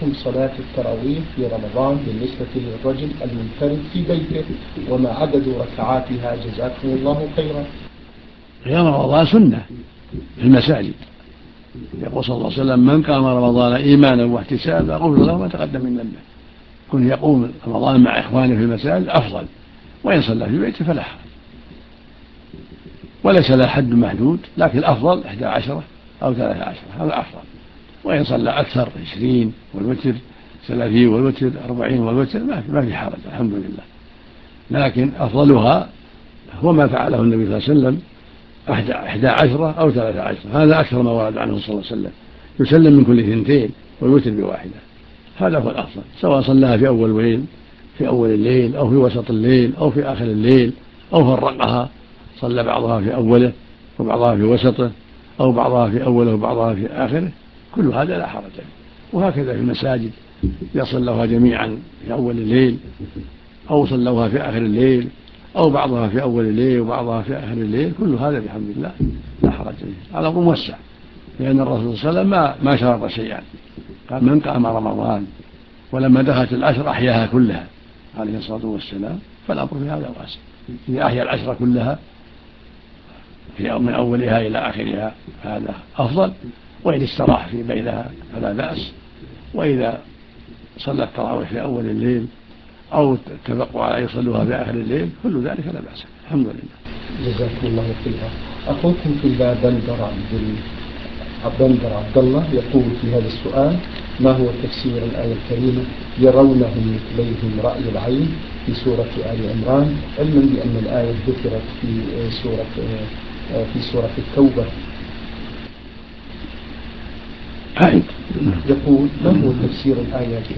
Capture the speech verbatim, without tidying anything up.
حكم صلاة التراويح في رمضان بالنسبة للرجل المنفرد في بيته وما عدد ركعاتها جزاكم الله خيرا؟ قيام رمضان سنة في المساجد، يقول صلى الله عليه وسلم من قام رمضان إيمانا واحتسابا غفر له ما تقدم من ذنبه. كن يقوم رمضان مع إخوانه في المساجد أفضل، وإن صلى في بيته فلا حرج، وليس له حد محدود، لكن الأفضل إحدى عشرة أو ثلاثة عشرة، هذا أفضل. وإن صلى أكثر عشرين والوتر، ثلاثين والوتر، أربعين والوتر، ما في حرج الحمد لله. لكن أفضلها هو ما فعله النبي صلى الله عليه وسلم، إحدى عشرة أو ثلاثة عشرة، هذا أكثر ما ورد عنه صلى الله عليه وسلم، يسلم من كل اثنتين والوتر بواحدة، هذا هو الأفضل، سواء صلاها في أول الليل في أول الليل أو في وسط الليل أو في آخر الليل، أو فرقها صلى بعضها في أوله وبعضها في وسطه، أو بعضها في أوله وبعضها في آخره، كل هذا لا حرج فيه. وهكذا في المساجد إذا صلوها جميعا في أول الليل أو صلوها في آخر الليل أو بعضها في أول الليل وبعضها في آخر الليل، كل هذا بحمد الله لا حرج فيه، على الأمر موسع، لأن الرسول صلى الله عليه وسلم ما ما شرط شيئا، قال من قام رمضان، ولما دخلت العشر أحياها كلها عليه الصلاة والسلام، فالأمر في هذا واسع، إذا أحيا العشر كلها في من أولها إلى آخرها هذا أفضل، وإن استراح في بينها فلا بأس، وإذا صلى التراويح في أول الليل أو اتفقوا على يصلوها في آخر الليل كل ذلك لا بأس، الحمد لله. جزاكم الله خيرا. أخوكم في الله بندر عبد عبد عبد الله يقول في هذا السؤال: ما هو تفسير الآية الكريمة يرونهم مثليهم رأي العين في سورة آل عمران، علما بأن الآية ذكرت في سورة في سورة التوبة؟ يقول: ما هو تفسير الآية الكريمة